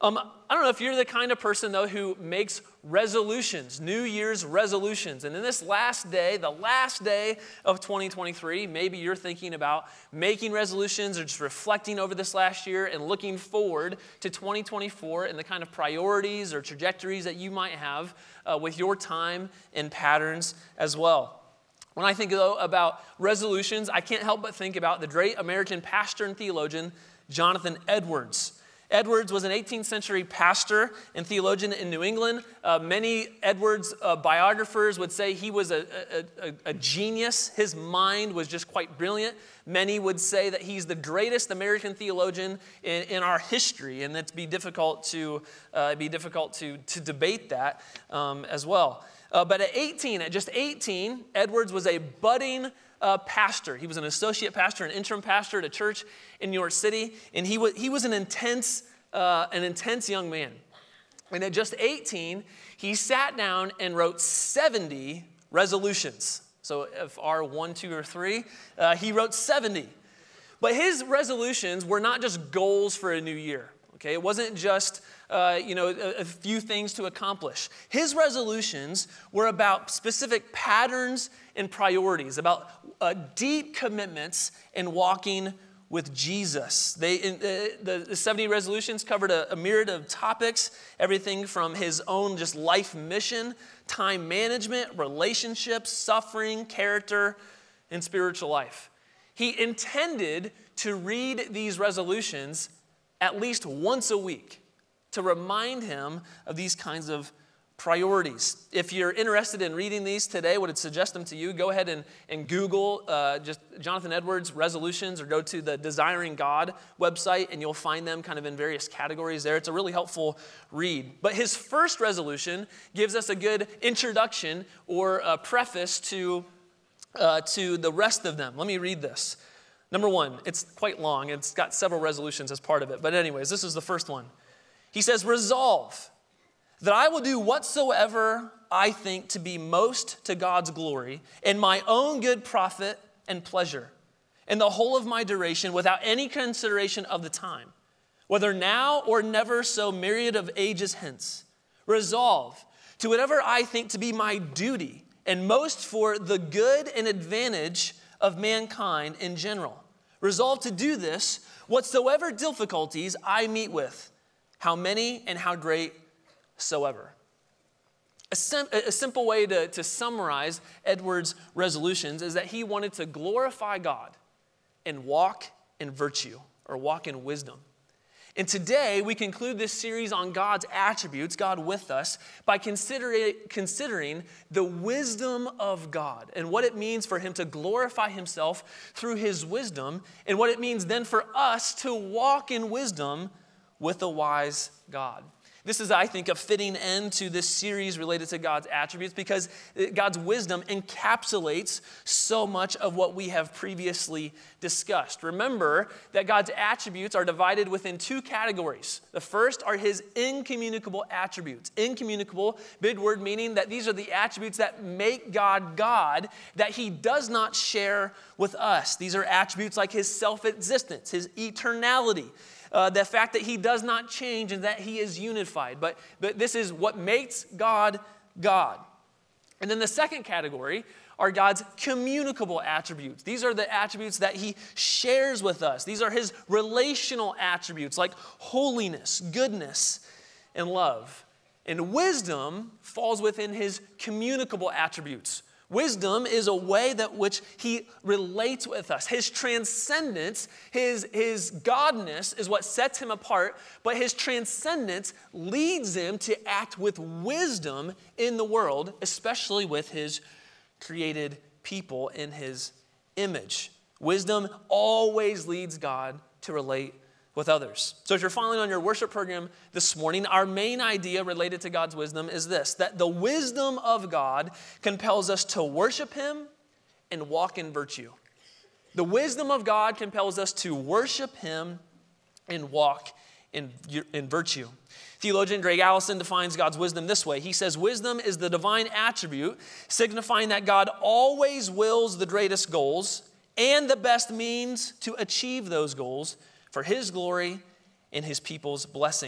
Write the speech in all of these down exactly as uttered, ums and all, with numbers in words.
Um, I don't know if you're the kind of person, though, who makes resolutions, New Year's resolutions. And in this last day, the last day of twenty twenty-three, maybe you're thinking about making resolutions or just reflecting over this last year and looking forward to twenty twenty-four and the kind of priorities or trajectories that you might have uh, with your time and patterns as well. When I think, though, about resolutions, I can't help but think about the great American pastor and theologian, Jonathan Edwards. Edwards was an eighteenth century pastor and theologian in New England. Uh, many Edwards uh, biographers would say he was a, a, a, a genius. His mind was just quite brilliant. Many would say that he's the greatest American theologian in, in our history, and it'd be difficult to uh, it'd be difficult to to debate that um, as well. Uh, but at eighteen, at just eighteen, Edwards was a budding Uh, pastor. He was an associate pastor, an interim pastor at a church in New York City, and he was he was an intense uh, an intense young man. And at just eighteen, he sat down and wrote seventy resolutions. So if R one, two, or three, uh, he wrote seventy. But his resolutions were not just goals for a new year. Okay, it wasn't just uh, you know a, a few things to accomplish. His resolutions were about specific patterns and priorities, about uh, deep commitments in walking with Jesus. They in, uh, the, the seventy resolutions covered a, a myriad of topics, everything from his own just life mission, time management, relationships, suffering, character, and spiritual life. He intended to read these resolutions at least once a week to remind him of these kinds of priorities. If you're interested in reading these today, would suggest them to you, go ahead and, and Google uh, just Jonathan Edwards resolutions, or go to the Desiring God website and you'll find them kind of in various categories there. It's a really helpful read. But his first resolution gives us a good introduction or a preface to, uh, to the rest of them. Let me read this. Number one, it's quite long. It's got several resolutions as part of it. But anyways, this is the first one. He says, resolve that I will do whatsoever I think to be most to God's glory and my own good profit and pleasure in the whole of my duration without any consideration of the time, whether now or never so myriad of ages hence. Resolve to whatever I think to be my duty and most for the good and advantage of mankind in general. Resolve to do this whatsoever difficulties I meet with, how many and how great soever. A, sim- a simple way to, to summarize Edwards' resolutions is that he wanted to glorify God and walk in virtue, or walk in wisdom. And today we conclude this series on God's attributes, God with us, by considering, considering the wisdom of God and what it means for him to glorify himself through his wisdom, and what it means then for us to walk in wisdom with a wise God. This is, I think, a fitting end to this series related to God's attributes, because God's wisdom encapsulates so much of what we have previously discussed. Remember that God's attributes are divided within two categories. The first are his incommunicable attributes. Incommunicable, big word meaning that these are the attributes that make God God, that he does not share with us. These are attributes like his self-existence, his eternality, Uh, the fact that he does not change and that he is unified. But, but this is what makes God God. And then the second category are God's communicable attributes. These are the attributes that he shares with us. These are his relational attributes like holiness, goodness, and love. And wisdom falls within his communicable attributes. Wisdom is a way that which he relates with us. His transcendence, his, his godness is what sets him apart, but his transcendence leads him to act with wisdom in the world, especially with his created people in his image. Wisdom always leads God to relate with others. So if you're following on your worship program this morning, our main idea related to God's wisdom is this, that the wisdom of God compels us to worship him and walk in virtue. The wisdom of God compels us to worship him and walk in, in virtue. Theologian Greg Allison defines God's wisdom this way. He says, wisdom is the divine attribute signifying that God always wills the greatest goals and the best means to achieve those goals for his glory and his people's blessing.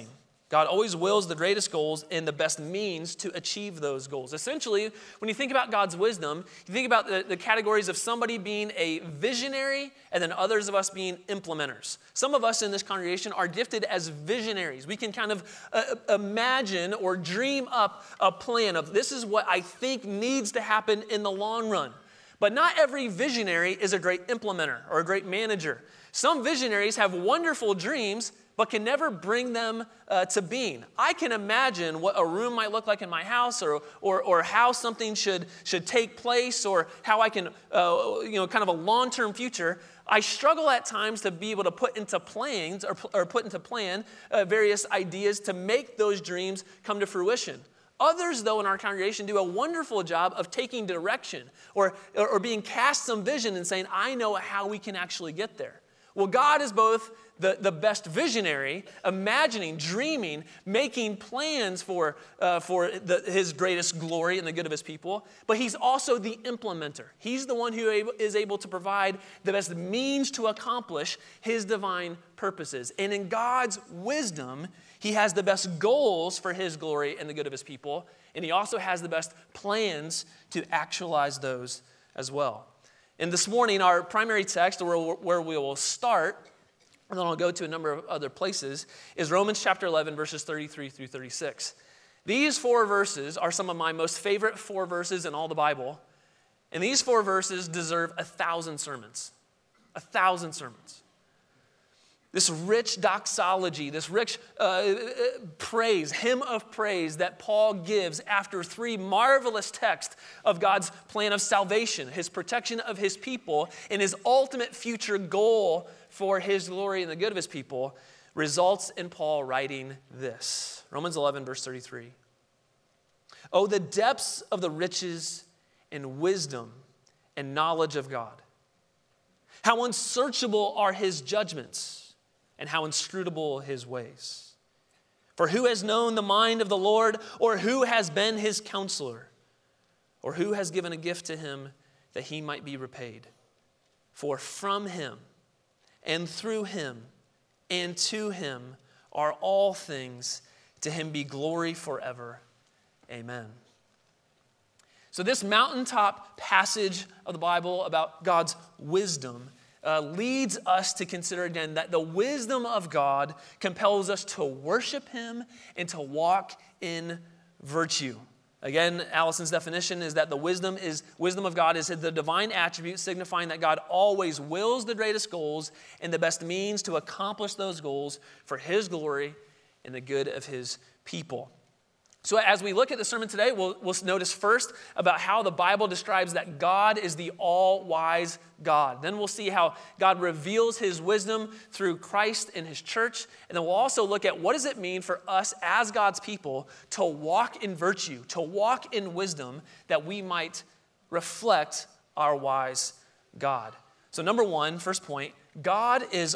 God always wills the greatest goals and the best means to achieve those goals. Essentially, when you think about God's wisdom, you think about the, the categories of somebody being a visionary and then others of us being implementers. Some of us in this congregation are gifted as visionaries. We can kind of uh, imagine or dream up a plan of this is what I think needs to happen in the long run. But not every visionary is a great implementer or a great manager. Some visionaries have wonderful dreams, but can never bring them uh, to being. I can imagine what a room might look like in my house, or or, or how something should, should take place, or how I can, uh, you know, kind of a long-term future. I struggle at times to be able to put into plans or, or put into plan uh, various ideas to make those dreams come to fruition. Others, though, in our congregation do a wonderful job of taking direction or, or, or being cast some vision and saying, I know how we can actually get there. Well, God is both the, the best visionary, imagining, dreaming, making plans for, uh, for the, his greatest glory and the good of his people, but he's also the implementer. He's the one who able, is able to provide the best means to accomplish his divine purposes. And in God's wisdom, he has the best goals for his glory and the good of his people, and he also has the best plans to actualize those as well. And this morning, our primary text, or where we will start, and then I'll go to a number of other places, is Romans chapter eleven, verses thirty-three through thirty-six. These four verses are some of my most favorite four verses in all the Bible, and these four verses deserve a thousand sermons. A thousand sermons. This rich doxology, this rich uh, praise, hymn of praise that Paul gives after three marvelous texts of God's plan of salvation, his protection of his people, and his ultimate future goal for his glory and the good of his people, results in Paul writing this. Romans eleven, verse thirty-three. Oh, the depths of the riches and wisdom and knowledge of God. How unsearchable are his judgments, and how inscrutable his ways. For who has known the mind of the Lord, or who has been his counselor, or who has given a gift to him that he might be repaid? For from him, and through him, and to him are all things. To him be glory forever. Amen. So this mountaintop passage of the Bible about God's wisdom Uh, leads us to consider again that the wisdom of God compels us to worship him and to walk in virtue. Again, Allison's definition is that the wisdom is wisdom of God is the divine attribute signifying that God always wills the greatest goals and the best means to accomplish those goals for his glory and the good of his people. So as we look at the sermon today, we'll, we'll notice first about how the Bible describes that God is the all-wise God. Then we'll see how God reveals his wisdom through Christ and his church. And then we'll also look at what does it mean for us as God's people to walk in virtue, to walk in wisdom, that we might reflect our wise God. So number one, first point, God is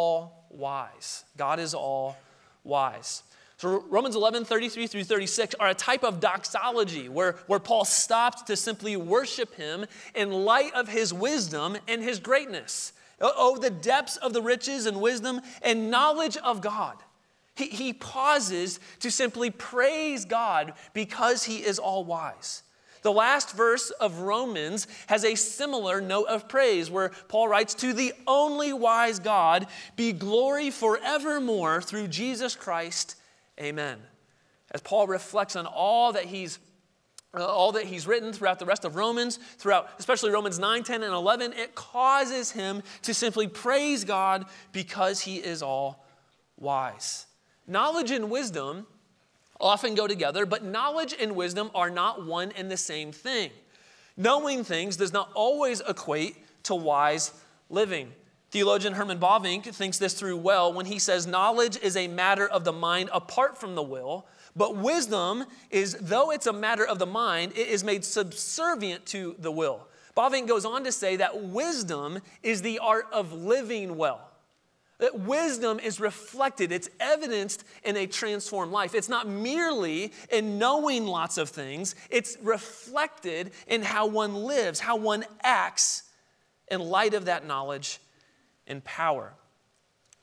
all-wise. God is all-wise. So Romans eleven, thirty-three through thirty-six are a type of doxology where, where Paul stopped to simply worship him in light of his wisdom and his greatness. Oh, the depths of the riches and wisdom and knowledge of God. He, he pauses to simply praise God because he is all wise. The last verse of Romans has a similar note of praise where Paul writes, to the only wise God be glory forevermore through Jesus Christ. Amen. As Paul reflects on all that he's uh, all that he's written throughout the rest of Romans, throughout especially Romans nine, ten, and eleven, it causes him to simply praise God because he is all wise. Knowledge and wisdom often go together, but knowledge and wisdom are not one and the same thing. Knowing things does not always equate to wise living. Theologian Herman Bavinck thinks this through well when he says knowledge is a matter of the mind apart from the will, but wisdom is, though it's a matter of the mind, it is made subservient to the will. Bavinck goes on to say that wisdom is the art of living well. That wisdom is reflected, it's evidenced in a transformed life. It's not merely in knowing lots of things, it's reflected in how one lives, how one acts in light of that knowledge and power.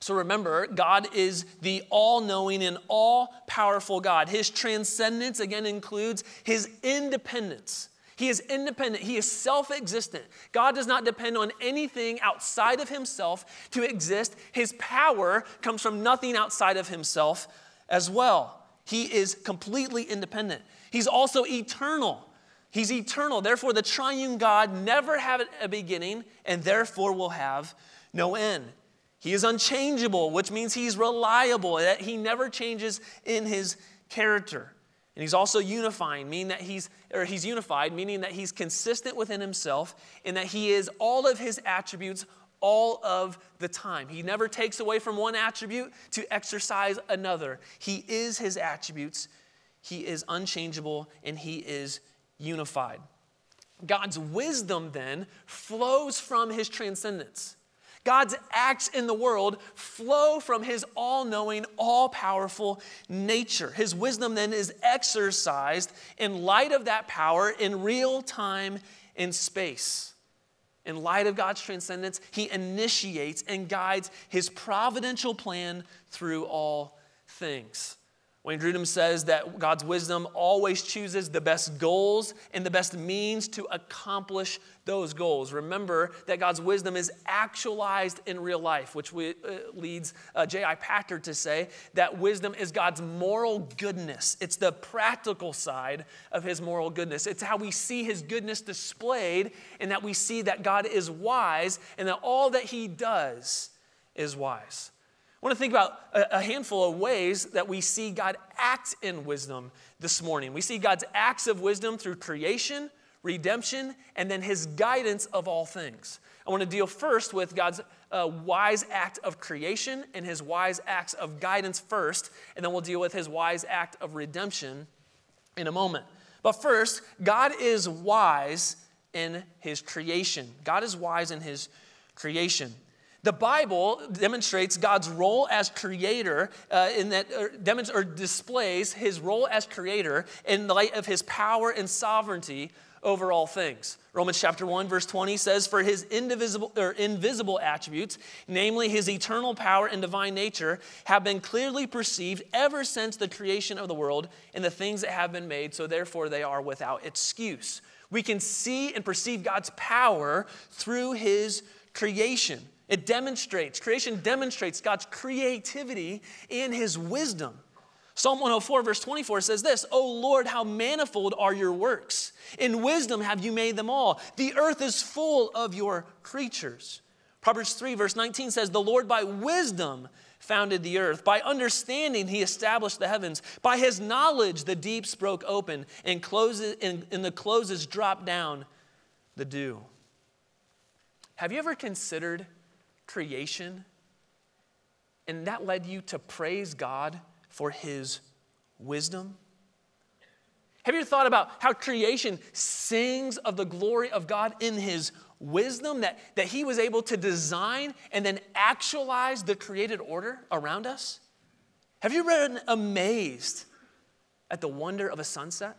So remember, God is the all-knowing and all-powerful God. His transcendence, again, includes his independence. He is independent. He is self-existent. God does not depend on anything outside of himself to exist. His power comes from nothing outside of himself as well. He is completely independent. He's also eternal. He's eternal. Therefore, the triune God never had a beginning and therefore will have no end. He is unchangeable, which means he's reliable, that he never changes in his character. And he's also unifying, meaning that he's, or he's unified, meaning that he's consistent within himself and that he is all of his attributes all of the time. He never takes away from one attribute to exercise another. He is his attributes, he is unchangeable, and he is unified. God's wisdom then flows from his transcendence. God's acts in the world flow from his all-knowing, all-powerful nature. His wisdom then is exercised in light of that power in real time and space. In light of God's transcendence, he initiates and guides his providential plan through all things. Wayne Grudem says that God's wisdom always chooses the best goals and the best means to accomplish those goals. Remember that God's wisdom is actualized in real life, which we, uh, leads uh, J I Packer to say that wisdom is God's moral goodness. It's the practical side of his moral goodness. It's how we see his goodness displayed and that we see that God is wise and that all that he does is wise. I want to think about a handful of ways that we see God act in wisdom this morning. We see God's acts of wisdom through creation, redemption, and then his guidance of all things. I want to deal first with God's uh, wise act of creation and his wise acts of guidance first, and then we'll deal with his wise act of redemption in a moment. But first, God is wise in his creation. God is wise in his creation. The Bible demonstrates God's role as creator uh, in that, or, demonstrates, or displays his role as creator in light of his power and sovereignty over all things. Romans chapter one, verse twenty says, "For his indivisible or invisible attributes, namely his eternal power and divine nature, have been clearly perceived ever since the creation of the world and the things that have been made, so therefore they are without excuse." We can see and perceive God's power through his creation. It demonstrates, creation demonstrates God's creativity and his wisdom. Psalm one oh four, verse twenty-four says this, "O Lord, how manifold are your works. In wisdom have you made them all. The earth is full of your creatures." Proverbs three, verse nineteen says, "The Lord by wisdom founded the earth. By understanding he established the heavens. By his knowledge the deeps broke open, and, closes, and, and the closes dropped down the dew." Have you ever considered creation, and that led you to praise God for his wisdom? Have you ever thought about how creation sings of the glory of God in his wisdom, that, that he was able to design and then actualize the created order around us? Have you ever been amazed at the wonder of a sunset?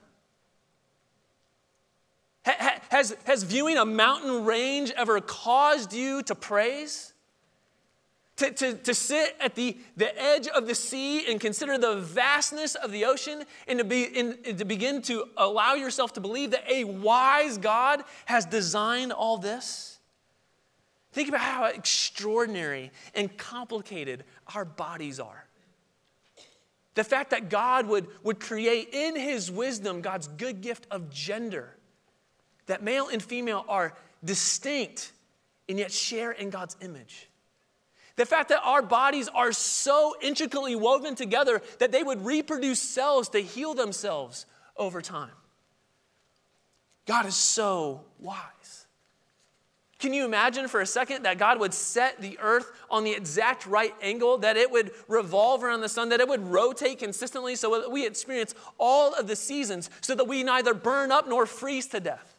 Ha, has, has viewing a mountain range ever caused you to praise? To, to, to sit at the, the edge of the sea and consider the vastness of the ocean and to, be, and to begin to allow yourself to believe that a wise God has designed all this? Think about how extraordinary and complicated our bodies are. The fact that God would, would create in his wisdom God's good gift of gender, that male and female are distinct and yet share in God's image. The fact that our bodies are so intricately woven together that they would reproduce cells to heal themselves over time. God is so wise. Can you imagine for a second that God would set the earth on the exact right angle, that it would revolve around the sun, that it would rotate consistently so that we experience all of the seasons so that we neither burn up nor freeze to death?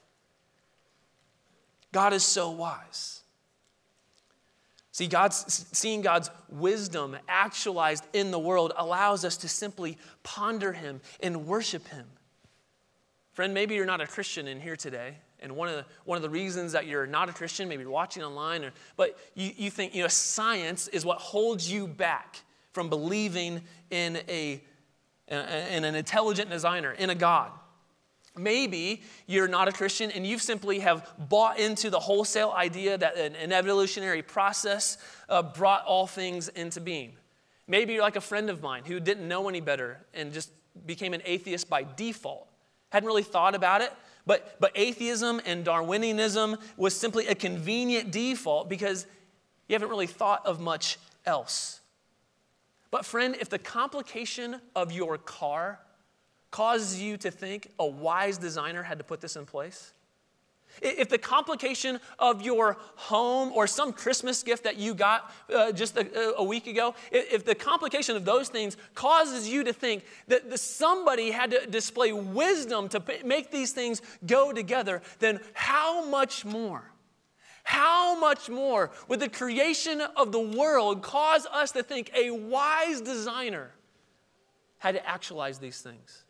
God is so wise. See, God's, seeing God's wisdom actualized in the world allows us to simply ponder him and worship him. Friend, maybe you're not a Christian in here today, And one of the, one of the reasons that you're not a Christian, maybe you're watching online, or, but you, you think, you know, science is what holds you back from believing in a in an intelligent designer, in a God. Maybe you're not a Christian and you simply have bought into the wholesale idea that an, an evolutionary process uh, brought all things into being. Maybe you're like a friend of mine who didn't know any better and just became an atheist by default. Hadn't really thought about it. But, but atheism and Darwinianism was simply a convenient default because you haven't really thought of much else. But friend, if the complication of your car causes you to think a wise designer had to put this in place, if the complication of your home or some Christmas gift that you got uh, just a, a week ago, if the complication of those things causes you to think that the, somebody had to display wisdom to p- make these things go together, then how much more, how much more would the creation of the world cause us to think a wise designer had to actualize these things?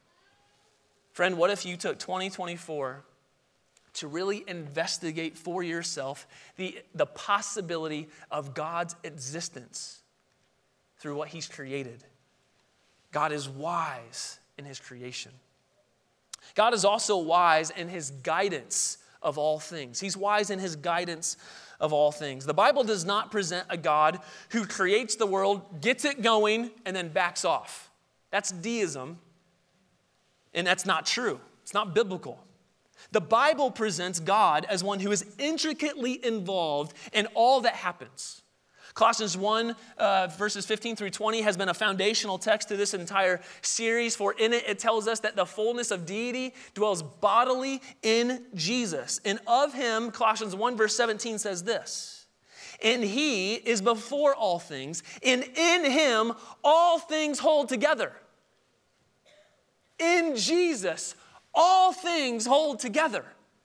Friend, what if you took twenty twenty-four to really investigate for yourself the, the possibility of God's existence through what he's created? God is wise in his creation. God is also wise in his guidance of all things. He's wise in his guidance of all things. The Bible does not present a God who creates the world, gets it going, and then backs off. That's deism, and that's not true. It's not biblical. The Bible presents God as one who is intricately involved in all that happens. Colossians one, uh, verses fifteen through twenty has been a foundational text to this entire series, for in it, it tells us that the fullness of deity dwells bodily in Jesus. And of him, Colossians one, verse seventeen says this, and he is before all things, and in him all things hold together. In Jesus, all things hold together.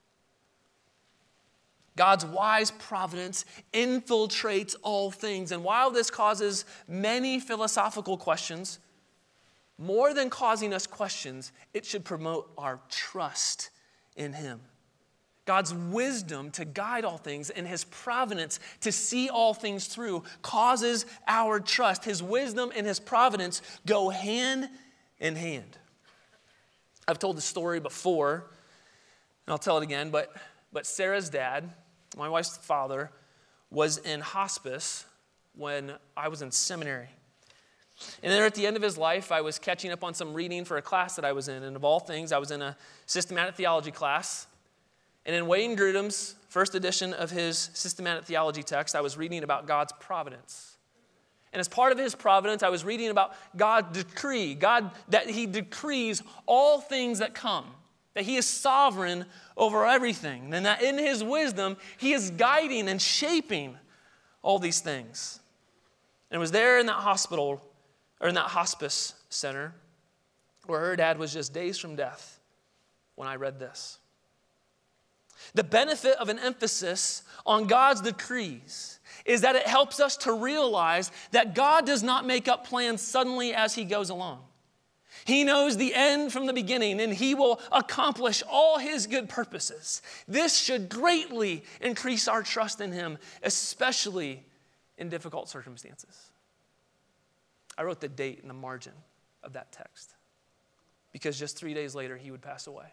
God's wise providence infiltrates all things. And while this causes many philosophical questions, more than causing us questions, it should promote our trust in him. God's wisdom to guide all things and his providence to see all things through causes our trust. His wisdom and his providence go hand in hand. I've told the story before, and I'll tell it again, but, but Sarah's dad, my wife's father, was in hospice when I was in seminary. And then at the end of his life, I was catching up on some reading for a class that I was in. And of all things, I was in a systematic theology class. And in Wayne Grudem's first edition of his systematic theology text, I was reading about God's providence. And as part of his providence, I was reading about God's decree, God, that he decrees all things that come, that he is sovereign over everything, and that in his wisdom, he is guiding and shaping all these things. And it was there in that hospital, or in that hospice center, where her dad was just days from death when I read this. The benefit of an emphasis on God's decrees is that it helps us to realize that God does not make up plans suddenly as he goes along. He knows the end from the beginning, and he will accomplish all his good purposes. This should greatly increase our trust in him, especially in difficult circumstances. I wrote the date in the margin of that text because just three days later, he would pass away.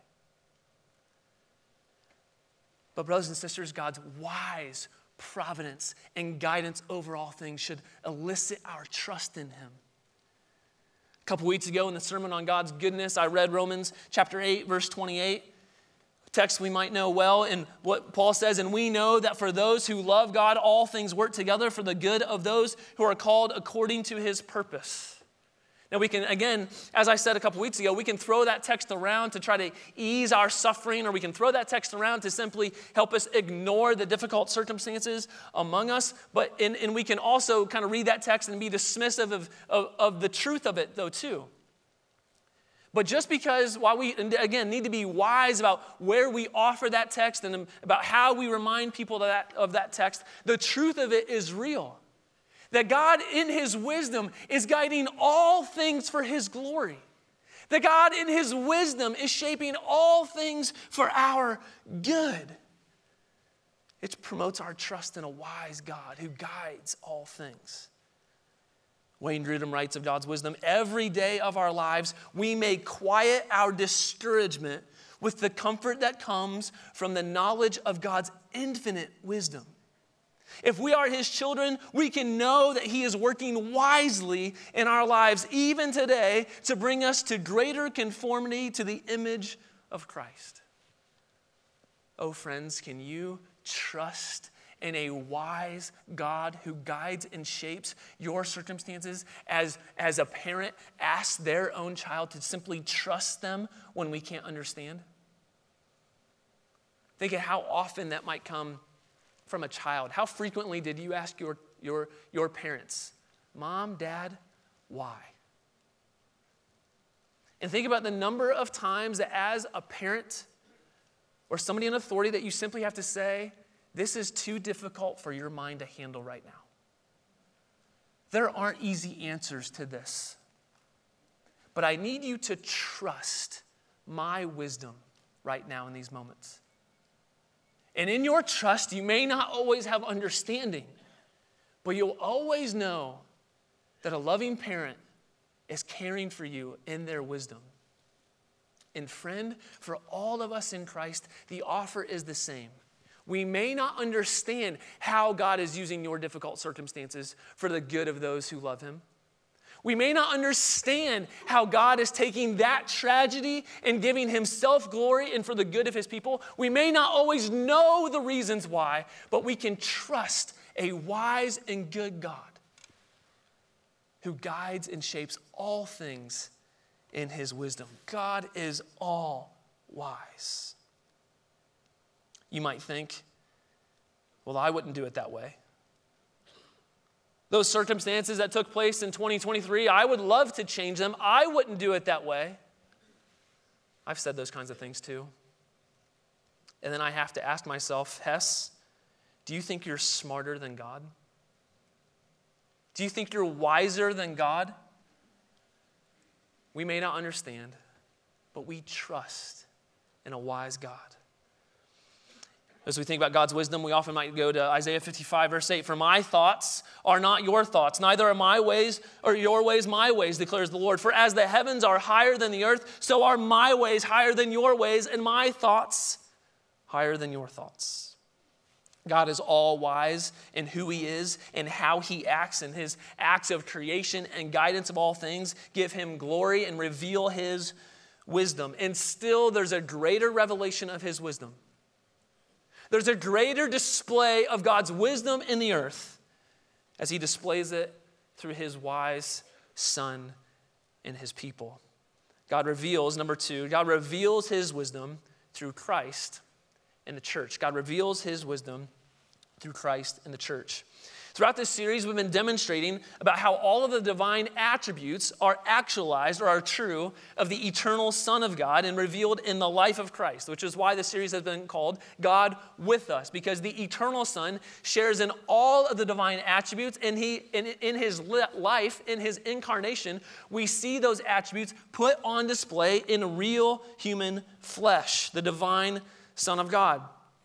But brothers and sisters, God's wise providence and guidance over all things should elicit our trust in him. A couple weeks ago in the sermon on God's goodness, I read Romans chapter eight, verse twenty-eight, a text we might know well, and what Paul says, and we know that for those who love God, all things work together for the good of those who are called according to his purpose. Now we can, again, as I said a couple weeks ago, we can throw that text around to try to ease our suffering, or we can throw that text around to simply help us ignore the difficult circumstances among us. But and, and we can also kind of read that text and be dismissive of, of, of the truth of it, though, too. But just because, while we, again, need to be wise about where we offer that text and about how we remind people of that, of that text, the truth of it is real. That God, in his wisdom, is guiding all things for his glory. That God in his wisdom is shaping all things for our good. It promotes our trust in a wise God who guides all things. Wayne Grudem writes of God's wisdom, every day of our lives, we may quiet our discouragement with the comfort that comes from the knowledge of God's infinite wisdom. If we are his children, we can know that he is working wisely in our lives, even today, to bring us to greater conformity to the image of Christ. Oh, friends, can you trust in a wise God who guides and shapes your circumstances as, as a parent asks their own child to simply trust them when we can't understand? Think of how often that might come from a child. How frequently did you ask your, your, your parents, Mom, Dad, why? And think about the number of times that as a parent or somebody in authority that you simply have to say, this is too difficult for your mind to handle right now. There aren't easy answers to this. But I need you to trust my wisdom right now in these moments. And in your trust, you may not always have understanding, but you'll always know that a loving parent is caring for you in their wisdom. And friend, for all of us in Christ, the offer is the same. We may not understand how God is using your difficult circumstances for the good of those who love him. We may not understand how God is taking that tragedy and giving himself glory and for the good of his people. We may not always know the reasons why, but we can trust a wise and good God who guides and shapes all things in his wisdom. God is all wise. You might think, well, I wouldn't do it that way. Those circumstances that took place in twenty twenty-three, I would love to change them. I wouldn't do it that way. I've said those kinds of things too. And then I have to ask myself, Hess, do you think you're smarter than God? Do you think you're wiser than God? We may not understand, but we trust in a wise God. As we think about God's wisdom, we often might go to Isaiah fifty-five, verse eight. For my thoughts are not your thoughts, neither are my ways or your ways my ways, declares the Lord. For as the heavens are higher than the earth, so are my ways higher than your ways, and my thoughts higher than your thoughts. God is all wise in who he is and how he acts, and his acts of creation and guidance of all things give him glory and reveal his wisdom. And still there's a greater revelation of his wisdom. There's a greater display of God's wisdom in the earth as he displays it through his wise Son and his people. God reveals, number two, God reveals his wisdom through Christ and the church. God reveals his wisdom through Christ and the church. Throughout this series, we've been demonstrating about how all of the divine attributes are actualized or are true of the eternal Son of God and revealed in the life of Christ, which is why the series has been called God with Us, because the eternal Son shares in all of the divine attributes, and he, in, in his life, in his incarnation, we see those attributes put on display in real human flesh, the divine Son of God.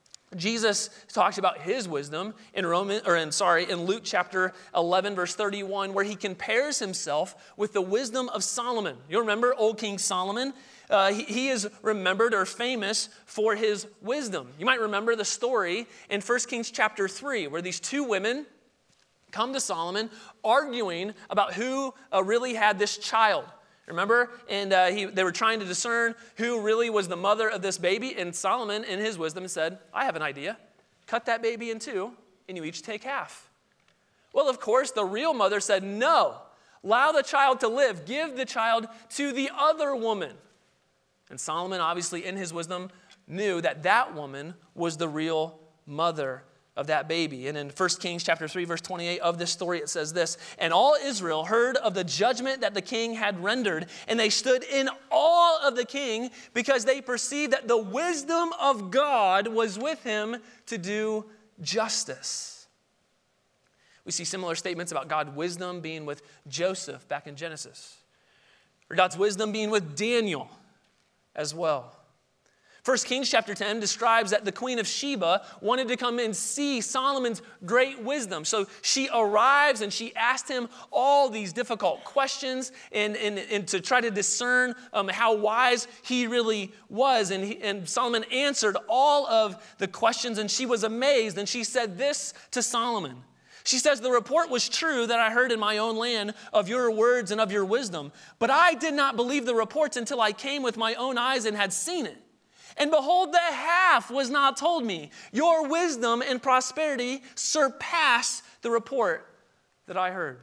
Jesus talks about his wisdom in Roman, or in sorry, in Luke chapter eleven, verse thirty-one, where he compares himself with the wisdom of Solomon. You remember old King Solomon? Uh, he, he is remembered or famous for his wisdom. You might remember the story in First Kings chapter three, where these two women come to Solomon arguing about who uh, really had this child. Remember? And uh, he, they were trying to discern who really was the mother of this baby. And Solomon, in his wisdom, said, I have an idea. Cut that baby in two, and you each take half. Well, of course, the real mother said, no. Allow the child to live. Give the child to the other woman. And Solomon, obviously, in his wisdom, knew that that woman was the real mother of that baby. And in First Kings chapter three, verse twenty-eight of this story, it says this, and all Israel heard of the judgment that the king had rendered, and they stood in awe of the king because they perceived that the wisdom of God was with him to do justice. We see similar statements about God's wisdom being with Joseph back in Genesis. or God's wisdom being with Daniel as well. First Kings chapter ten describes that the queen of Sheba wanted to come and see Solomon's great wisdom. So she arrives and she asked him all these difficult questions and, and, and to try to discern um, how wise he really was. And, he, and Solomon answered all of the questions, and she was amazed. And she said this to Solomon. She says, "The report was true that I heard in my own land of your words and of your wisdom. But I did not believe the reports until I came with my own eyes and had seen it. And behold, the half was not told me. Your wisdom and prosperity surpass the report that I heard."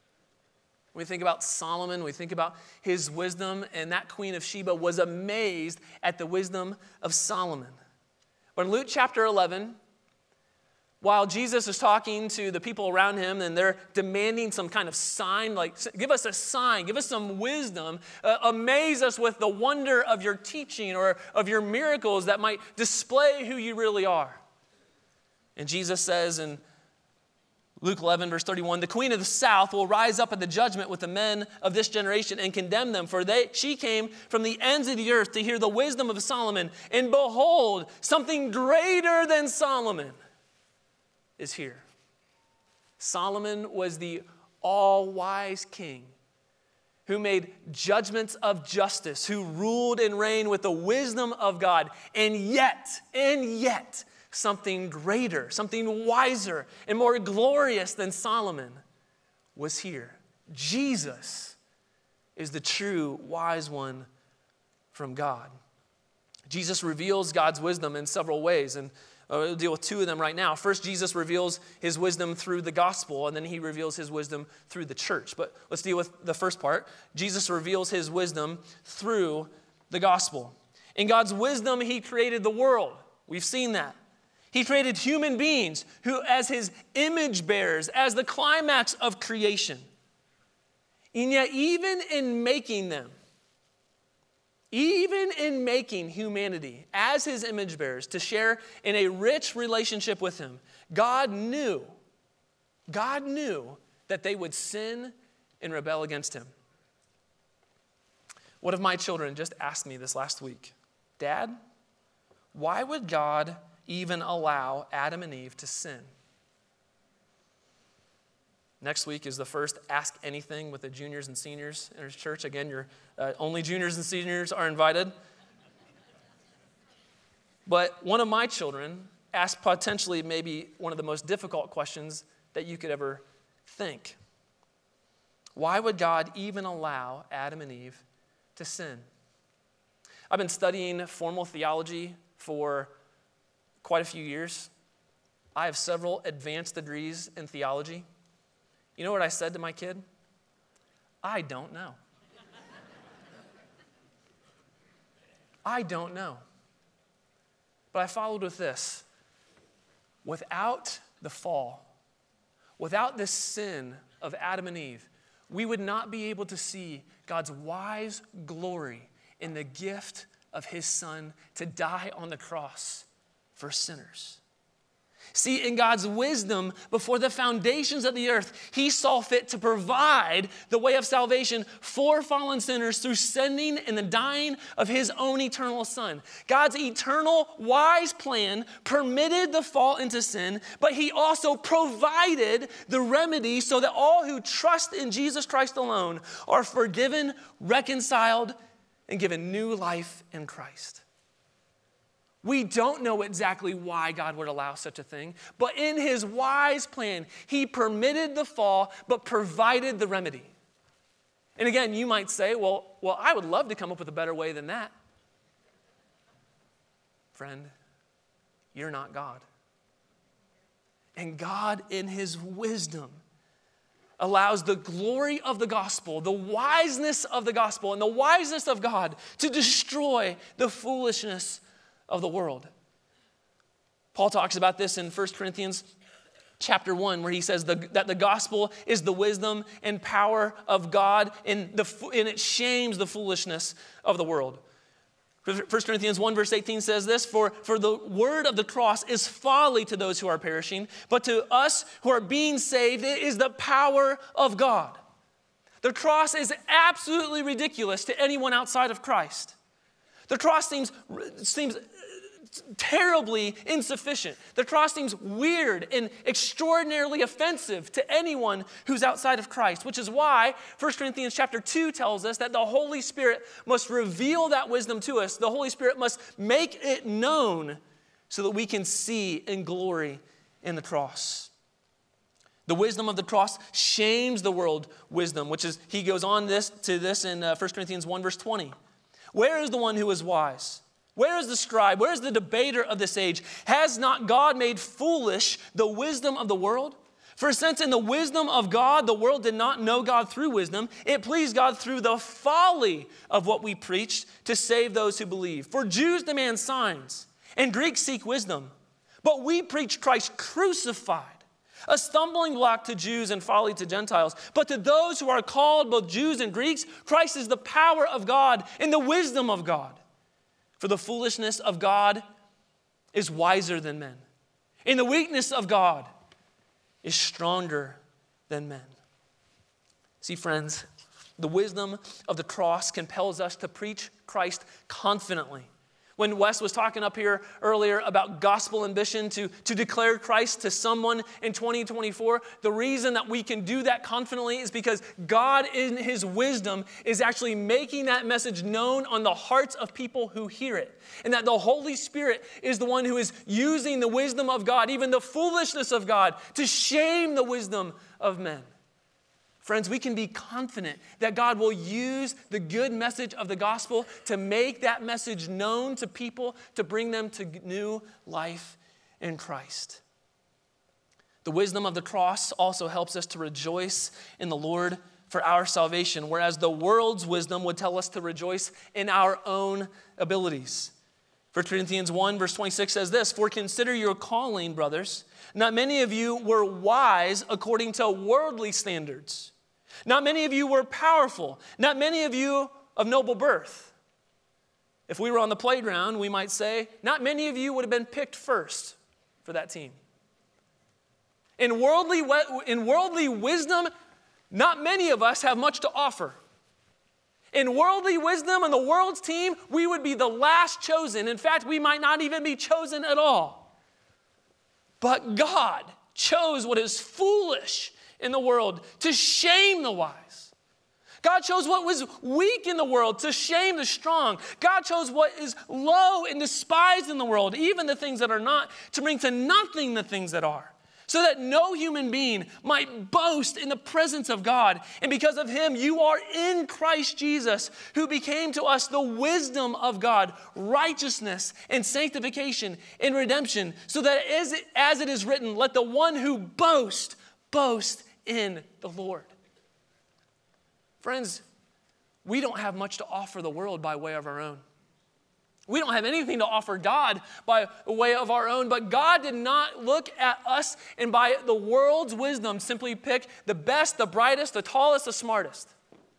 We think about Solomon, we think about his wisdom, and that queen of Sheba was amazed at the wisdom of Solomon. But in Luke chapter eleven, while Jesus is talking to the people around him and they're demanding some kind of sign, like, give us a sign, give us some wisdom, uh, amaze us with the wonder of your teaching or of your miracles that might display who you really are. And Jesus says in Luke eleven, verse thirty-one, "The queen of the south will rise up at the judgment with the men of this generation and condemn them, for they she came from the ends of the earth to hear the wisdom of Solomon. And behold, something greater than Solomon is here." Solomon was the all-wise king who made judgments of justice, who ruled and reigned with the wisdom of God. And yet, and yet, something greater, something wiser, and more glorious than Solomon was here. Jesus is the true wise one from God. Jesus reveals God's wisdom in several ways, and we'll deal with two of them right now. First, Jesus reveals his wisdom through the gospel, and then he reveals his wisdom through the church. But let's deal with the first part. Jesus reveals his wisdom through the gospel. In God's wisdom, he created the world. We've seen that. He created human beings who, as his image bearers, as the climax of creation. And yet, even in making them, even in making humanity as his image bearers to share in a rich relationship with him, God knew, God knew that they would sin and rebel against him. One of my children just asked me this last week, "Dad, why would God even allow Adam and Eve to sin?" Next week is the first Ask Anything with the juniors and seniors in our church. Again, your uh, only juniors and seniors are invited. But one of my children asked potentially maybe one of the most difficult questions that you could ever think. Why would God even allow Adam and Eve to sin? I've been studying formal theology for quite a few years. I have several advanced degrees in theology. You know what I said to my kid? I don't know. I don't know. But I followed with this. Without the fall, without the sin of Adam and Eve, we would not be able to see God's wise glory in the gift of his Son to die on the cross for sinners. See, in God's wisdom, before the foundations of the earth, he saw fit to provide the way of salvation for fallen sinners through sending and the dying of his own eternal Son. God's eternal, wise plan permitted the fall into sin, but he also provided the remedy so that all who trust in Jesus Christ alone are forgiven, reconciled, and given new life in Christ. We don't know exactly why God would allow such a thing, but in his wise plan, he permitted the fall, but provided the remedy. And again, you might say, well, well, I would love to come up with a better way than that. Friend, you're not God. And God, in his wisdom, allows the glory of the gospel, the wiseness of the gospel, and the wiseness of God to destroy the foolishness of the world. Paul talks about this in First Corinthians chapter one, where he says the, that the gospel is the wisdom and power of God, and, the, and it shames the foolishness of the world. First Corinthians one verse eighteen says this, for, for the word of the cross is folly to those who are perishing, but to us who are being saved, it is the power of God. The cross is absolutely ridiculous to anyone outside of Christ. The cross seems, seems terribly insufficient. The cross seems weird and extraordinarily offensive to anyone who's outside of Christ, which is why First Corinthians chapter two tells us that the Holy Spirit must reveal that wisdom to us. The Holy Spirit must make it known so that we can see and glory in the cross. The wisdom of the cross shames the world wisdom, which is, he goes on this to this in uh, First Corinthians one verse twenty. Where is the one who is wise? Where is the scribe? Where is the debater of this age? Has not God made foolish the wisdom of the world? For since in the wisdom of God, the world did not know God through wisdom, it pleased God through the folly of what we preached to save those who believe. For Jews demand signs, and Greeks seek wisdom. But we preach Christ crucified, a stumbling block to Jews and folly to Gentiles. But to those who are called, both Jews and Greeks, Christ is the power of God and the wisdom of God. For the foolishness of God is wiser than men, and the weakness of God is stronger than men. See, friends, the wisdom of the cross compels us to preach Christ confidently. When Wes was talking up here earlier about gospel ambition to, to declare Christ to someone in twenty twenty-four, the reason that we can do that confidently is because God in his wisdom is actually making that message known on the hearts of people who hear it. And that the Holy Spirit is the one who is using the wisdom of God, even the foolishness of God, to shame the wisdom of men. Friends, we can be confident that God will use the good message of the gospel to make that message known to people, to bring them to new life in Christ. The wisdom of the cross also helps us to rejoice in the Lord for our salvation, whereas the world's wisdom would tell us to rejoice in our own abilities. First Corinthians one verse twenty-six says this, "For consider your calling, brothers. Not many of you were wise according to worldly standards. Not many of you were powerful. Not many of you of noble birth." If we were on the playground, we might say, not many of you would have been picked first for that team. In worldly, in worldly wisdom, not many of us have much to offer. In worldly wisdom on the world's team, we would be the last chosen. In fact, we might not even be chosen at all. But God chose what is foolish in the world to shame the wise. God chose what was weak in the world to shame the strong. God chose what is low and despised in the world, even the things that are not, to bring to nothing the things that are, so that no human being might boast in the presence of God. And because of him, you are in Christ Jesus, who became to us the wisdom of God, righteousness and sanctification and redemption, so that as it, as it is written, let the one who boasts, boast in the Lord. Friends, we don't have much to offer the world by way of our own. We don't have anything to offer God by way of our own, but God did not look at us and by the world's wisdom simply pick the best, the brightest, the tallest, the smartest.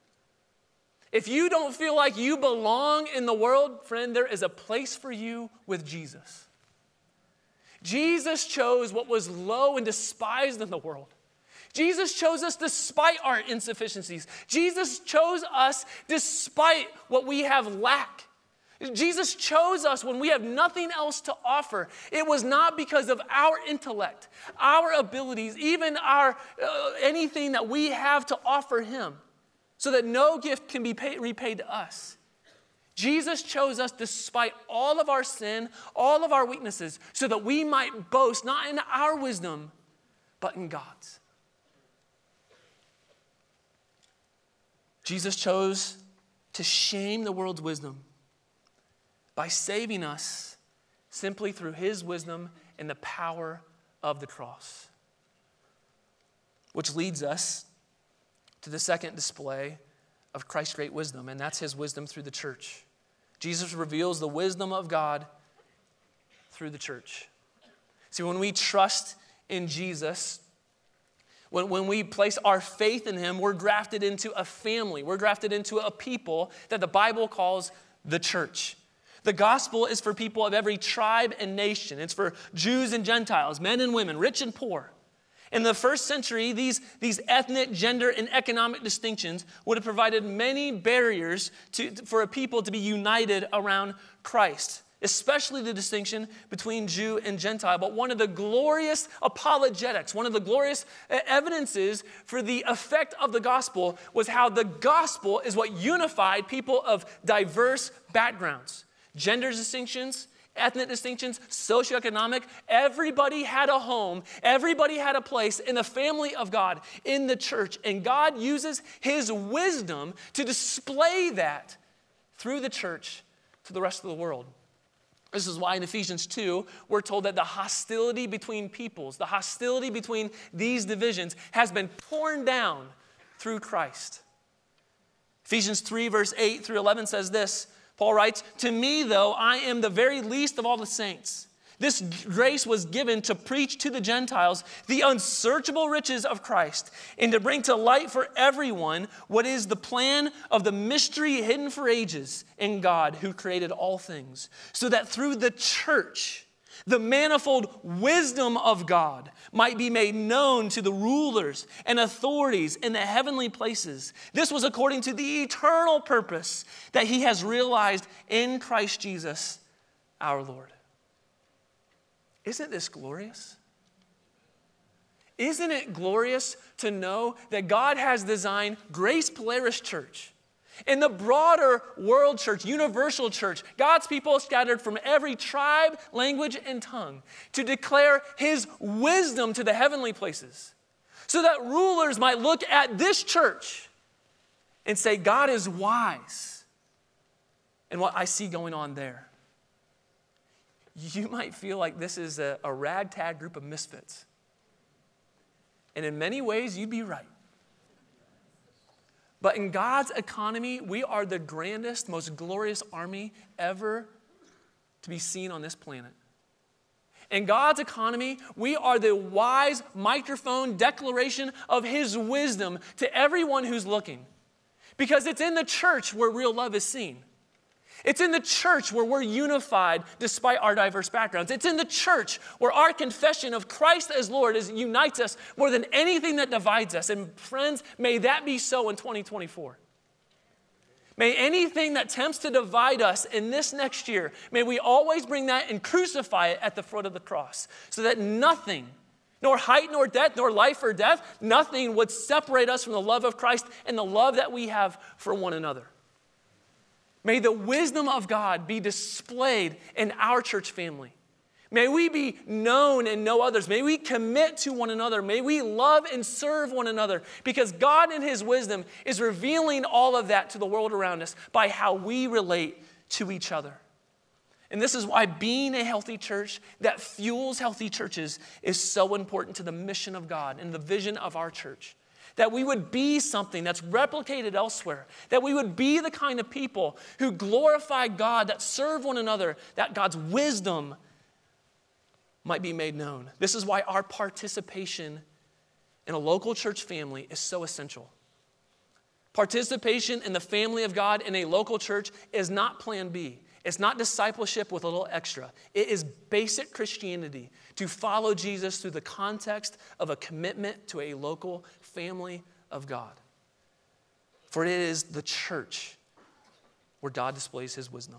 If you don't feel like you belong in the world, friend, there is a place for you with Jesus. Jesus chose what was low and despised in the world. Jesus chose us despite our insufficiencies. Jesus chose us despite what we have lack. Jesus chose us when we have nothing else to offer. It was not because of our intellect, our abilities, even our uh, anything that we have to offer him, so that no gift can be paid, repaid to us. Jesus chose us despite all of our sin, all of our weaknesses, so that we might boast not in our wisdom, but in God's. Jesus chose to shame the world's wisdom by saving us simply through his wisdom and the power of the cross. Which leads us to the second display of Christ's great wisdom, and that's his wisdom through the church. Jesus reveals the wisdom of God through the church. See, when we trust in Jesus, when, when we place our faith in him, we're grafted into a family. We're grafted into a people that the Bible calls the church. The gospel is for people of every tribe and nation. It's for Jews and Gentiles, men and women, rich and poor. In the first century, these, these ethnic, gender, and economic distinctions would have provided many barriers to, for a people to be united around Christ, especially the distinction between Jew and Gentile. But one of the glorious apologetics, one of the glorious evidences for the effect of the gospel was how the gospel is what unified people of diverse backgrounds. Gender distinctions, ethnic distinctions, socioeconomic, everybody had a home, everybody had a place in the family of God, in the church. And God uses his wisdom to display that through the church to the rest of the world. This is why in Ephesians two, we're told that the hostility between peoples, the hostility between these divisions has been torn down through Christ. Ephesians three, verse eight through eleven says this. Paul writes, "To me, though, I am the very least of all the saints. This grace was given to preach to the Gentiles the unsearchable riches of Christ and to bring to light for everyone what is the plan of the mystery hidden for ages in God who created all things, so that through the church, the manifold wisdom of God might be made known to the rulers and authorities in the heavenly places. This was according to the eternal purpose that he has realized in Christ Jesus our Lord." Isn't this glorious? Isn't it glorious to know that God has designed Grace Polaris Church and the broader world church, universal church, God's people scattered from every tribe, language, and tongue, to declare his wisdom to the heavenly places, so that rulers might look at this church and say, God is wise in what I see going on there. You might feel like this is a, a ragtag group of misfits. And in many ways, you'd be right. But in God's economy, we are the grandest, most glorious army ever to be seen on this planet. In God's economy, we are the wise microphone declaration of his wisdom to everyone who's looking. Because it's in the church where real love is seen. It's in the church where we're unified despite our diverse backgrounds. It's in the church where our confession of Christ as Lord is, unites us more than anything that divides us. And friends, may that be so in twenty twenty-four. May anything that tempts to divide us in this next year, may we always bring that and crucify it at the foot of the cross, so that nothing, nor height, nor depth, nor life or death, nothing would separate us from the love of Christ and the love that we have for one another. May the wisdom of God be displayed in our church family. May we be known and know others. May we commit to one another. May we love and serve one another, because God in his wisdom is revealing all of that to the world around us by how we relate to each other. And this is why being a healthy church that fuels healthy churches is so important to the mission of God and the vision of our church. That we would be something that's replicated elsewhere. That we would be the kind of people who glorify God, that serve one another, that God's wisdom might be made known. This is why our participation in a local church family is so essential. Participation in the family of God in a local church is not plan B. It's not discipleship with a little extra. It is basic Christianity to follow Jesus through the context of a commitment to a local family of God. For it is the church where God displays his wisdom.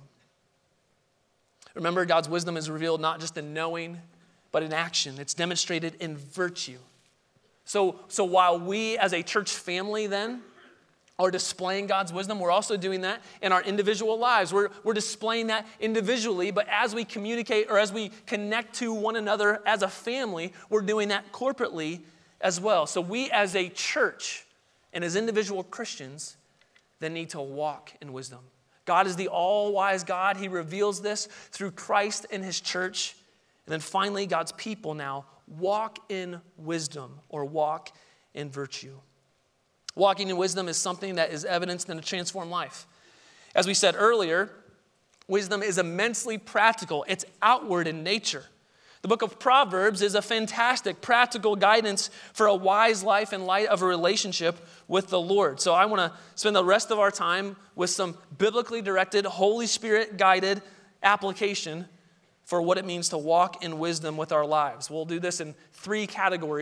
Remember, God's wisdom is revealed not just in knowing, but in action. It's demonstrated in virtue. So, so while we as a church family then are displaying God's wisdom, we're also doing that in our individual lives. We're, we're displaying that individually, but as we communicate or as we connect to one another as a family, we're doing that corporately as well. So we as a church and as individual Christians then need to walk in wisdom. God is the all-wise God. He reveals this through Christ and his church. And then finally, God's people now walk in wisdom or walk in virtue. Walking in wisdom is something that is evidenced in a transformed life. As we said earlier, wisdom is immensely practical. It's outward in nature. The book of Proverbs is a fantastic practical guidance for a wise life in light of a relationship with the Lord. So I want to spend the rest of our time with some biblically directed, Holy Spirit guided application for what it means to walk in wisdom with our lives. We'll do this in three categories.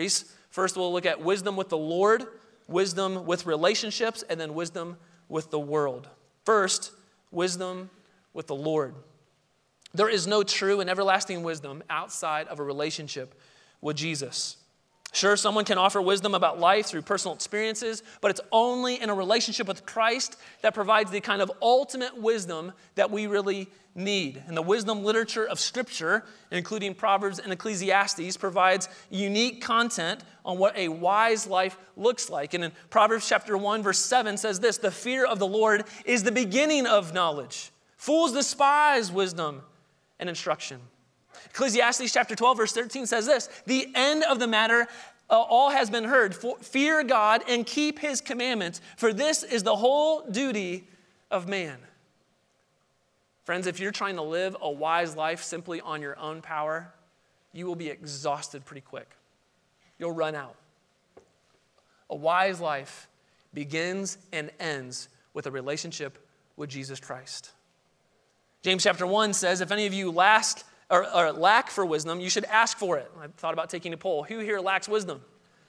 First, we'll look at wisdom with the Lord, wisdom with relationships, and then wisdom with the world. First, wisdom with the Lord. There is no true and everlasting wisdom outside of a relationship with Jesus. Sure, someone can offer wisdom about life through personal experiences, but it's only in a relationship with Christ that provides the kind of ultimate wisdom that we really need. And the wisdom literature of Scripture, including Proverbs and Ecclesiastes, provides unique content on what a wise life looks like. And in Proverbs chapter one, verse seven says this, "The fear of the Lord is the beginning of knowledge. Fools despise wisdom and instruction." Ecclesiastes chapter twelve, verse thirteen says this, "The end of the matter uh, all has been heard. For, fear God and keep his commandments, for this is the whole duty of man." Friends, if you're trying to live a wise life simply on your own power, you will be exhausted pretty quick. You'll run out. A wise life begins and ends with a relationship with Jesus Christ. James chapter one says, "If any of you last Or, or lack for wisdom, you should ask for it." I thought about taking a poll. Who here lacks wisdom?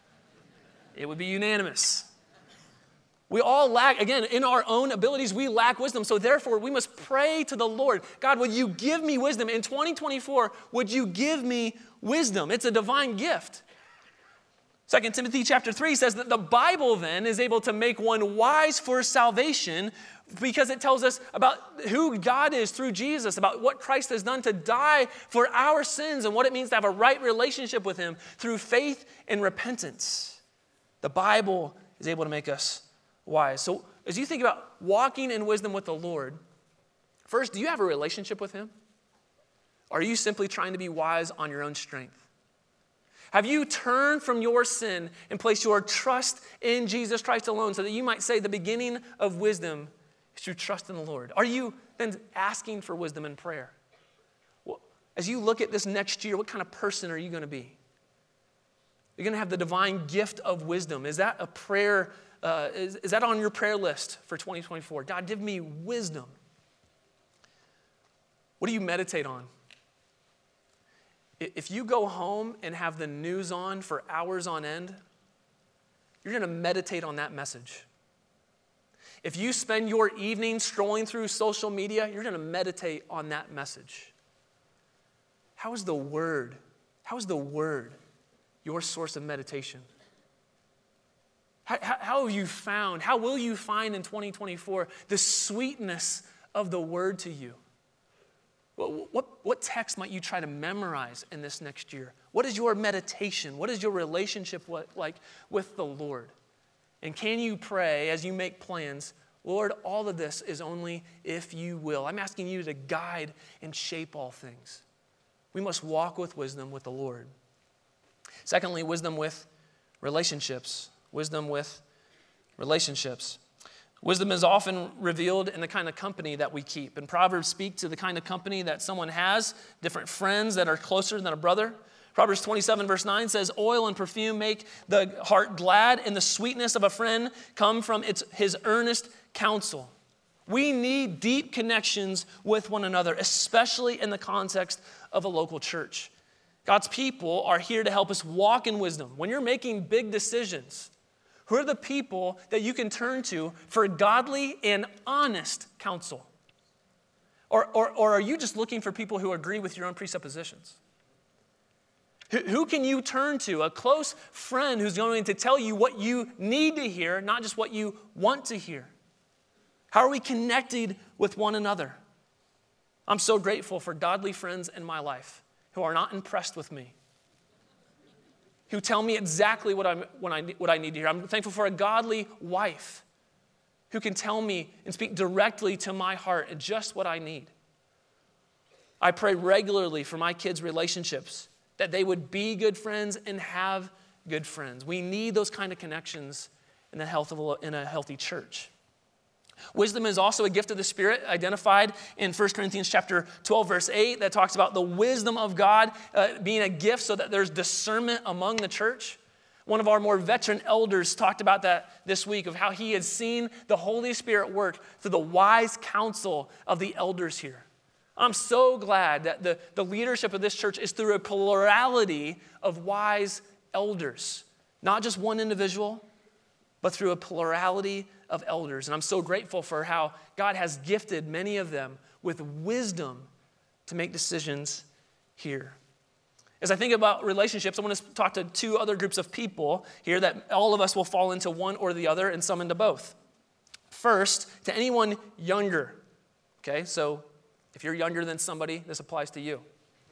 It would be unanimous. We all lack, again, in our own abilities, we lack wisdom. So therefore, we must pray to the Lord. God, would you give me wisdom? In twenty twenty-four, would you give me wisdom? It's a divine gift. Second Timothy chapter three says that the Bible then is able to make one wise for salvation because it tells us about who God is through Jesus, about what Christ has done to die for our sins and what it means to have a right relationship with him through faith and repentance. The Bible is able to make us wise. So as you think about walking in wisdom with the Lord, first, do you have a relationship with him? Or are you simply trying to be wise on your own strength? Have you turned from your sin and placed your trust in Jesus Christ alone so that you might say the beginning of wisdom is to trust in the Lord? Are you then asking for wisdom in prayer? Well, as you look at this next year, what kind of person are you going to be? You're going to have the divine gift of wisdom. Is that a prayer? Uh, is, is that on your prayer list for twenty twenty-four? God, give me wisdom. What do you meditate on? If you go home and have the news on for hours on end, you're going to meditate on that message. If you spend your evening scrolling through social media, you're going to meditate on that message. How is the Word? How is the Word your source of meditation? How, how, how have you found, how will you find in twenty twenty-four the sweetness of the Word to you? What, what, what text might you try to memorize in this next year? What is your meditation? What is your relationship like with the Lord? And can you pray as you make plans, Lord, all of this is only if you will. I'm asking you to guide and shape all things. We must walk with wisdom with the Lord. Secondly, wisdom with relationships. Wisdom with relationships. Wisdom is often revealed in the kind of company that we keep. And Proverbs speak to the kind of company that someone has, different friends that are closer than a brother. Proverbs twenty-seven verse nine says, "Oil and perfume make the heart glad, and the sweetness of a friend come from its, his earnest counsel." We need deep connections with one another, especially in the context of a local church. God's people are here to help us walk in wisdom. When you're making big decisions, who are the people that you can turn to for godly and honest counsel? Or, or, or are you just looking for people who agree with your own presuppositions? Who, who can you turn to? A close friend who's going to tell you what you need to hear, not just what you want to hear. How are we connected with one another? I'm so grateful for godly friends in my life who are not impressed with me, who tell me exactly what, I'm, what, I, what I need to hear. I'm thankful for a godly wife who can tell me and speak directly to my heart and just what I need. I pray regularly for my kids' relationships, that they would be good friends and have good friends. We need those kind of connections in the health of a, in a healthy church. Wisdom is also a gift of the Spirit, identified in First Corinthians chapter twelve, verse eight, that talks about the wisdom of God uh, being a gift so that there's discernment among the church. One of our more veteran elders talked about that this week, of how he had seen the Holy Spirit work through the wise counsel of the elders here. I'm so glad that the, the leadership of this church is through a plurality of wise elders Not just one individual, but through a plurality of elders. And I'm so grateful for how God has gifted many of them with wisdom to make decisions here. As I think about relationships, I want to talk to two other groups of people here that all of us will fall into one or the other and some into both. First, to anyone younger. Okay, so if you're younger than somebody, this applies to you.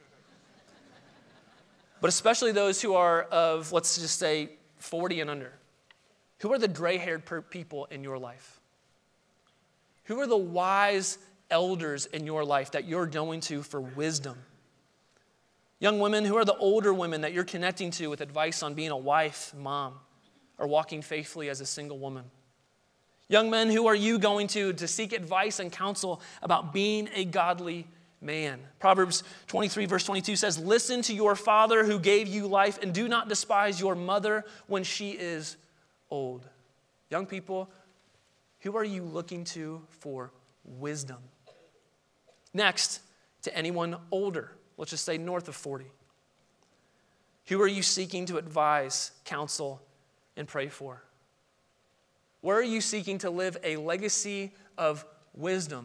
But especially those who are of, let's just say, forty and under. Who are the gray-haired per- people in your life? Who are the wise elders in your life that you're going to for wisdom? Young women, who are the older women that you're connecting to with advice on being a wife, mom, or walking faithfully as a single woman? Young men, who are you going to to seek advice and counsel about being a godly man? Proverbs twenty-three, verse twenty-two says, "Listen to your father who gave you life, and do not despise your mother when she is old." Young people, who are you looking to for wisdom? Next, to anyone older, let's just say north of forty. Who are you seeking to advise, counsel, and pray for? Where are you seeking to live a legacy of wisdom?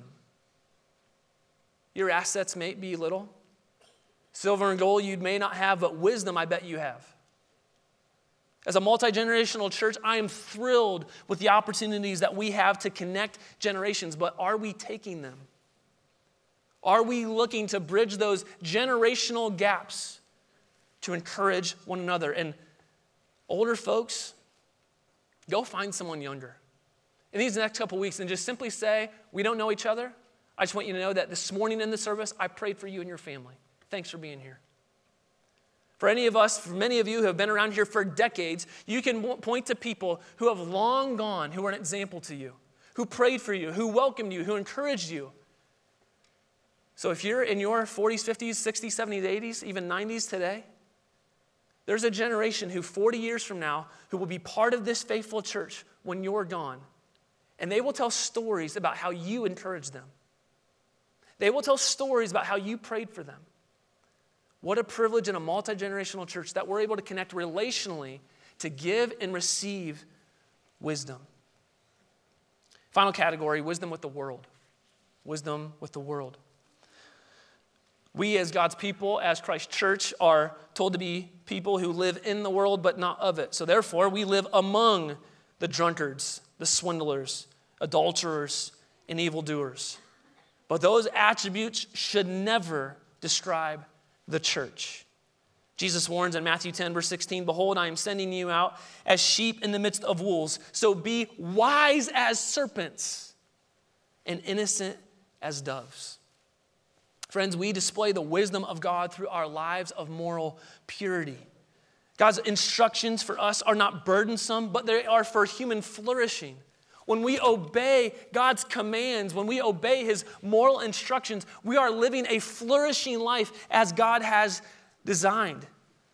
Your assets may be little. Silver and gold you may not have, but wisdom I bet you have. As a multi-generational church, I am thrilled with the opportunities that we have to connect generations, but are we taking them? Are we looking to bridge those generational gaps to encourage one another? And older folks, go find someone younger. In these next couple weeks, and just simply say, we don't know each other. I just want you to know that this morning in the service, I prayed for you and your family. Thanks for being here. For any of us, for many of you who have been around here for decades, you can point to people who have long gone, who are an example to you, who prayed for you, who welcomed you, who encouraged you. So if you're in your forties, fifties, sixties, seventies, eighties, even nineties today, there's a generation who forty years from now who will be part of this faithful church when you're gone. And they will tell stories about how you encouraged them. They will tell stories about how you prayed for them. What a privilege in a multi-generational church that we're able to connect relationally to give and receive wisdom. Final category, wisdom with the world. Wisdom with the world. We as God's people, as Christ Church, are told to be people who live in the world but not of it. So therefore, we live among the drunkards, the swindlers, adulterers, and evildoers. But those attributes should never describe the church. Jesus warns in Matthew ten, verse sixteen, "Behold, I am sending you out as sheep in the midst of wolves. So be wise as serpents and innocent as doves." Friends, we display the wisdom of God through our lives of moral purity. God's instructions for us are not burdensome, but they are for human flourishing. When we obey God's commands, when we obey His moral instructions, we are living a flourishing life as God has designed.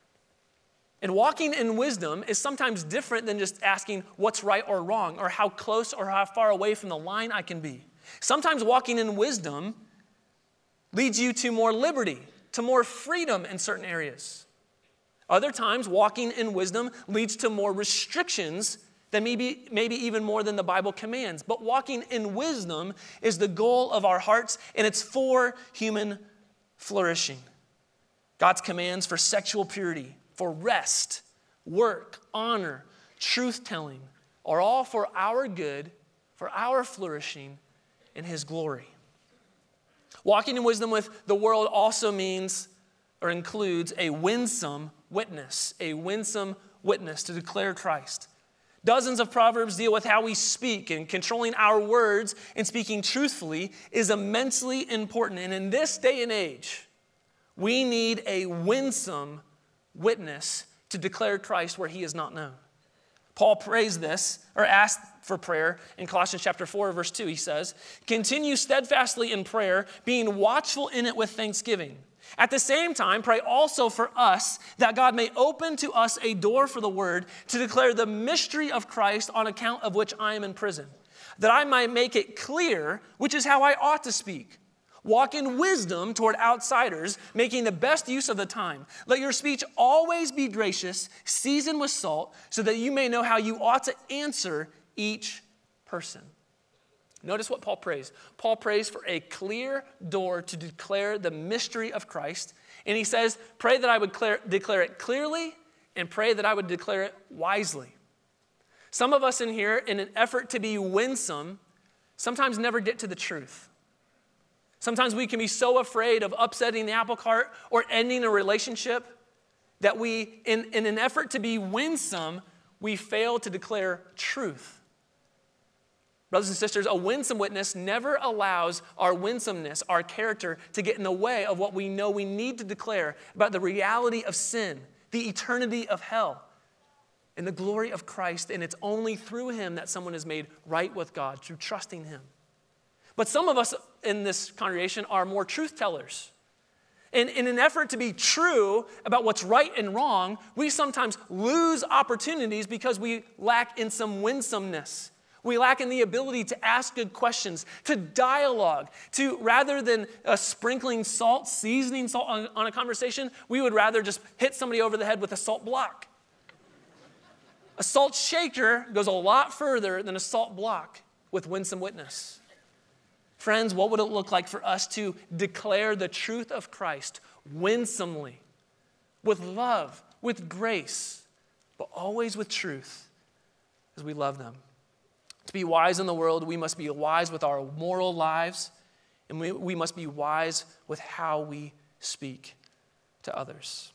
And walking in wisdom is sometimes different than just asking what's right or wrong, or how close or how far away from the line I can be. Sometimes walking in wisdom leads you to more liberty, to more freedom in certain areas. Other times, walking in wisdom leads to more restrictions than maybe, maybe even more than the Bible commands. But walking in wisdom is the goal of our hearts, and it's for human flourishing. God's commands for sexual purity, for rest, work, honor, truth-telling are all for our good, for our flourishing in His glory. Walking in wisdom with the world also means or includes a winsome witness, a winsome witness to declare Christ. Dozens of Proverbs deal with how we speak, and controlling our words and speaking truthfully is immensely important. And in this day and age, we need a winsome witness to declare Christ where He is not known. Paul prays this, or asked for prayer in Colossians chapter four, verse two. He says, "Continue steadfastly in prayer, being watchful in it with thanksgiving. At the same time, pray also for us that God may open to us a door for the word to declare the mystery of Christ, on account of which I am in prison, that I might make it clear which is how I ought to speak. Walk in wisdom toward outsiders, making the best use of the time. Let your speech always be gracious, seasoned with salt, so that you may know how you ought to answer each person. Notice what Paul prays. Paul prays for a clear door to declare the mystery of Christ. And he says, pray that I would declare, declare it clearly and pray that I would declare it wisely. Some of us in here, in an effort to be winsome, sometimes never get to the truth. Sometimes we can be so afraid of upsetting the apple cart or ending a relationship that we, in, in an effort to be winsome, we fail to declare truth. Brothers and sisters, a winsome witness never allows our winsomeness, our character, to get in the way of what we know we need to declare about the reality of sin, the eternity of hell, and the glory of Christ. And it's only through him that someone is made right with God, through trusting him. But some of us in this congregation are more truth tellers. And in an effort to be true about what's right and wrong, we sometimes lose opportunities because we lack in some winsomeness. We lack in the ability to ask good questions, to dialogue, to rather than uh, sprinkling salt, seasoning salt on, on a conversation, we would rather just hit somebody over the head with a salt block. A salt shaker goes a lot further than a salt block with winsome witness. Friends, what would it look like for us to declare the truth of Christ winsomely, with love, with grace, but always with truth as we love them? To be wise in the world, we must be wise with our moral lives, and we, we must be wise with how we speak to others.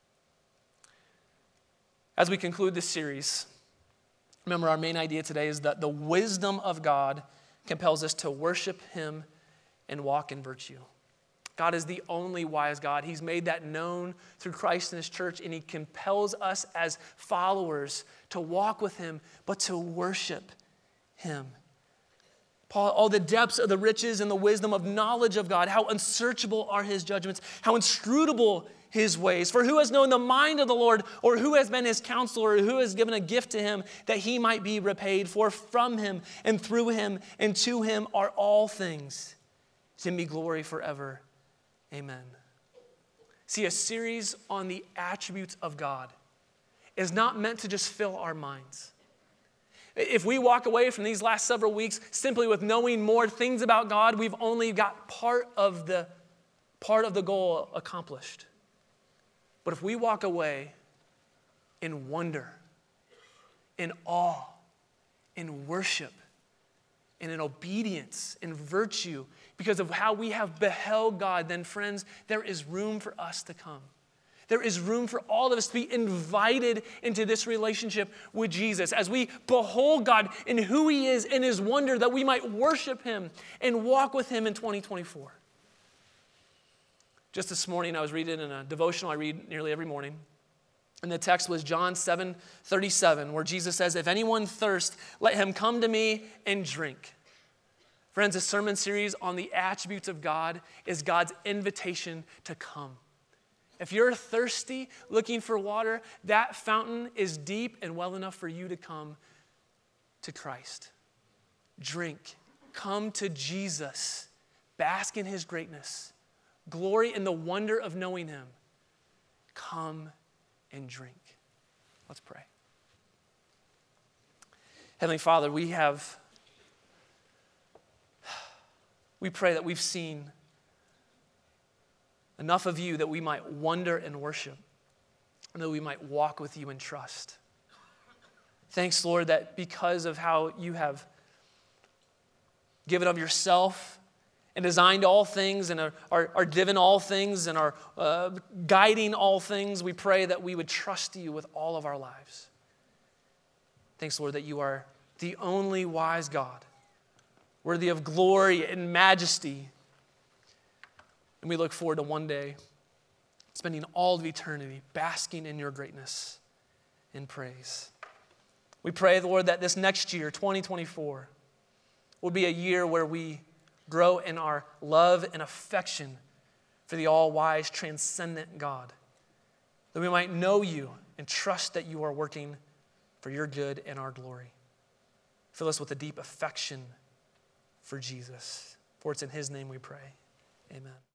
As we conclude this series, remember our main idea today is that the wisdom of God compels us to worship him and walk in virtue. God is the only wise God. He's made that known through Christ and his church, and he compels us as followers to walk with him, but to worship him. Paul, all the depths of the riches and the wisdom of knowledge of God, how unsearchable are his judgments, how inscrutable his ways. For who has known the mind of the Lord, or who has been his counselor, or who has given a gift to him that he might be repaid? For from him and through him and to him are all things. To him be glory forever. Amen. See, a series on the attributes of God is not meant to just fill our minds. If we walk away from these last several weeks simply with knowing more things about God, we've only got part of the, part of the goal accomplished. But if we walk away in wonder, in awe, in worship, and in obedience, in virtue, because of how we have beheld God, then friends, there is room for us to come. There is room for all of us to be invited into this relationship with Jesus as we behold God in who he is, in his wonder, that we might worship him and walk with him in twenty twenty-four. Just this morning, I was reading in a devotional I read nearly every morning. And the text was John seven thirty-seven, where Jesus says, if anyone thirsts, let him come to me and drink. Friends, this sermon series on the attributes of God is God's invitation to come. If you're thirsty, looking for water, that fountain is deep and well enough for you to come to Christ. Drink. Come to Jesus. Bask in his greatness. Glory in the wonder of knowing him. Come and drink. Let's pray. Heavenly Father, we have, we pray that we've seen enough of you that we might wonder and worship, and that we might walk with you in trust. Thanks, Lord, that because of how you have given of yourself and designed all things and are, are, are given all things and are uh, guiding all things, we pray that we would trust you with all of our lives. Thanks, Lord, that you are the only wise God, worthy of glory and majesty. And we look forward to one day spending all of eternity basking in your greatness and praise. We pray, Lord, that this next year, twenty twenty-four, will be a year where we grow in our love and affection for the all-wise, transcendent God, that we might know you and trust that you are working for your good and our glory. Fill us with a deep affection for Jesus. For it's in his name we pray. Amen.